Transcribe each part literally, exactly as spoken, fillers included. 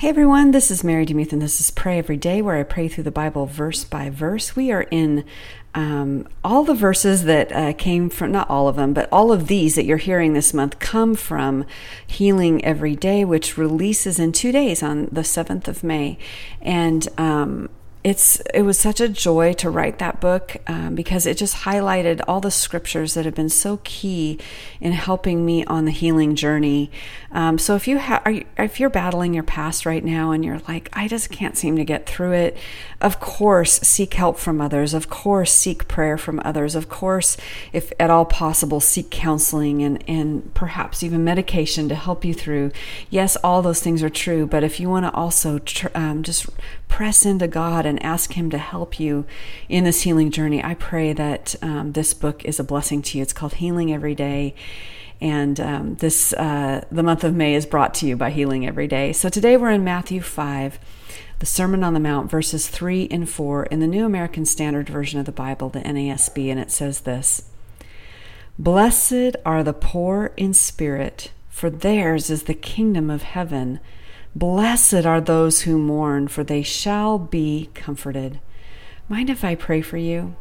Hey everyone, this is Mary DeMuth, and this is Pray Every Day, where I pray through the Bible verse by verse. We are in um, all the verses that uh, came from, not all of them, but all of these that you're hearing this month come from Healing Every Day, which releases in two days on the seventh of May. And um, It's it was such a joy to write that book um, because it just highlighted all the scriptures that have been so key in helping me on the healing journey. Um, so if you ha- are you, if you're battling your past right now and you're like, I just can't seem to get through it, of course, seek help from others. Of course, seek prayer from others. Of course, if at all possible, seek counseling and, and perhaps even medication to help you through. Yes, all those things are true, but if you want to also tr- um, just press into God and ask Him to help you in this healing journey, I pray that um, this book is a blessing to you. It's called Healing Every Day. And um, this uh, the month of May is brought to you by Healing Every Day. So today we're in Matthew five, the Sermon on the Mount, verses three and four in the New American Standard Version of the Bible, the N A S B, and it says this: "Blessed are the poor in spirit, for theirs is the kingdom of heaven. Blessed are those who mourn, for they shall be comforted." Mind if I pray for you?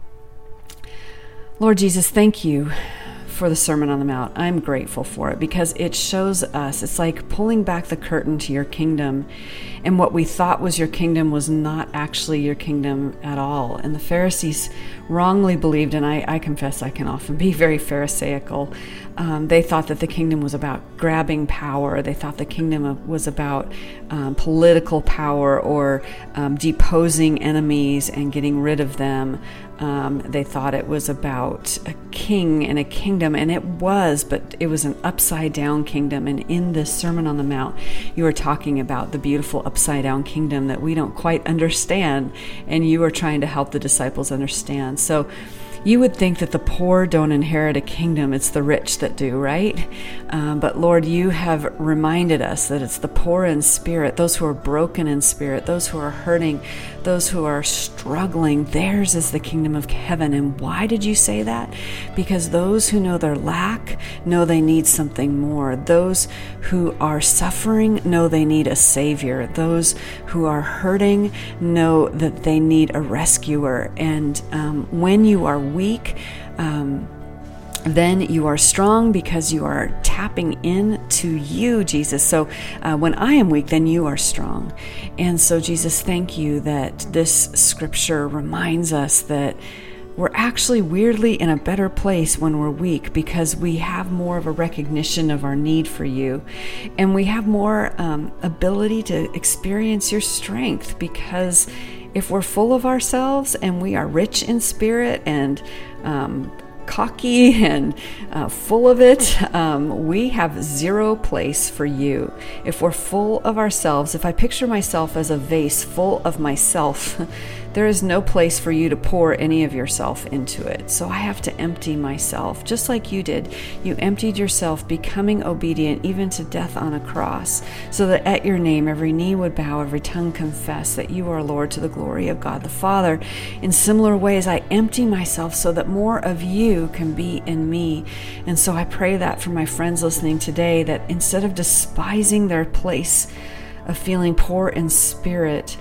Lord Jesus, thank you for the Sermon on the Mount. I'm grateful for it because it shows us, it's like pulling back the curtain to your kingdom, and what we thought was your kingdom was not actually your kingdom at all. And the Pharisees wrongly believed, and I, I confess I can often be very Pharisaical. Um, they thought that the kingdom was about grabbing power. They thought the kingdom was about um, political power or um, deposing enemies and getting rid of them. Um, they thought it was about a king and a kingdom, and it was, but it was an upside down kingdom. And in this Sermon on the Mount, you are talking about the beautiful upside down kingdom that we don't quite understand, and you are trying to help the disciples understand. So you would think that the poor don't inherit a kingdom, it's the rich that do, right? Um, but Lord, you have reminded us that it's the poor in spirit, those who are broken in spirit, those who are hurting, those who are struggling, theirs is the kingdom of heaven. And why did you say that? Because those who know their lack know they need something more. Those who are suffering know they need a savior. Those who are hurting know that they need a rescuer. And um, when you are weak, um, then you are strong because you are tapping into you, Jesus. So uh, when I am weak, then you are strong. And so, Jesus, thank you that this scripture reminds us that we're actually weirdly in a better place when we're weak because we have more of a recognition of our need for you. And we have more um, ability to experience your strength, because if we're full of ourselves and we are rich in spirit and um, cocky and uh, full of it, um, we have zero place for you. If we're full of ourselves, if I picture myself as a vase full of myself, there is no place for you to pour any of yourself into it. So I have to empty myself, just like you did. You emptied yourself, becoming obedient even to death on a cross, so that at your name every knee would bow, every tongue confess that you are Lord, to the glory of God the Father. In similar ways, I empty myself so that more of you can be in me. And so I pray that for my friends listening today, that instead of despising their place of feeling poor in spirit,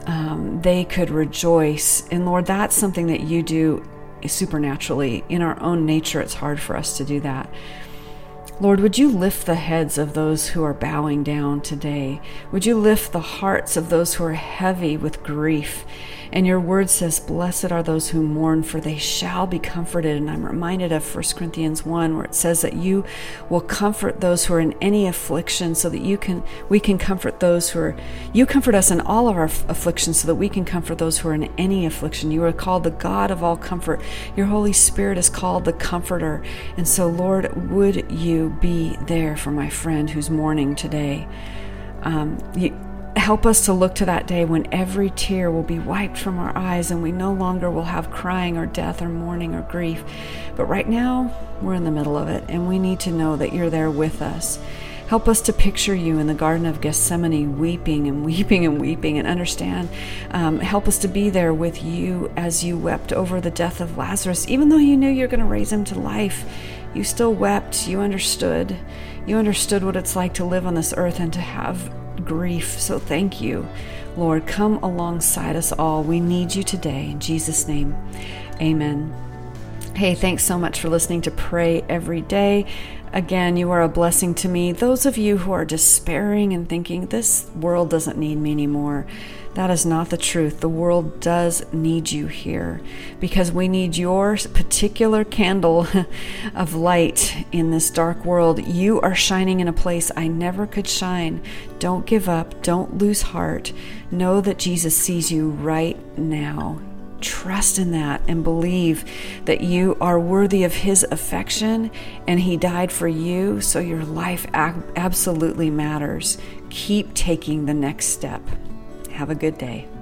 Um, they could rejoice. And Lord, that's something that you do supernaturally. In our own nature, it's hard for us to do that. Lord, would you lift the heads of those who are bowing down today? Would you lift the hearts of those who are heavy with grief? And your word says, blessed are those who mourn, for they shall be comforted. And I'm reminded of First Corinthians one, where it says that you will comfort those who are in any affliction, so that you can, we can comfort those who are, you comfort us in all of our afflictions so that we can comfort those who are in any affliction. You are called the God of all comfort. Your Holy Spirit is called the Comforter. And so, Lord, would you be there for my friend who's mourning today? Um, you, Help us to look to that day when every tear will be wiped from our eyes and we no longer will have crying or death or mourning or grief. But right now, we're in the middle of it, and we need to know that you're there with us. Help us to picture you in the Garden of Gethsemane weeping and weeping and weeping and understand. Um, help us to be there with you as you wept over the death of Lazarus. Even though you knew you're going to raise him to life, you still wept. You understood. You understood what it's like to live on this earth and to have grief. So thank you, Lord. Come alongside us all. We need you today. In Jesus' name, amen. Hey, thanks so much for listening to Pray Every Day. Again, you are a blessing to me. Those of you who are despairing and thinking, this world doesn't need me anymore, that is not the truth. The world does need you here, because we need your particular candle of light in this dark world. You are shining in a place I never could shine. Don't give up. Don't lose heart. Know that Jesus sees you right now. Trust in that and believe that you are worthy of his affection, and he died for you, so your life ab- absolutely matters. Keep taking the next step. Have a good day.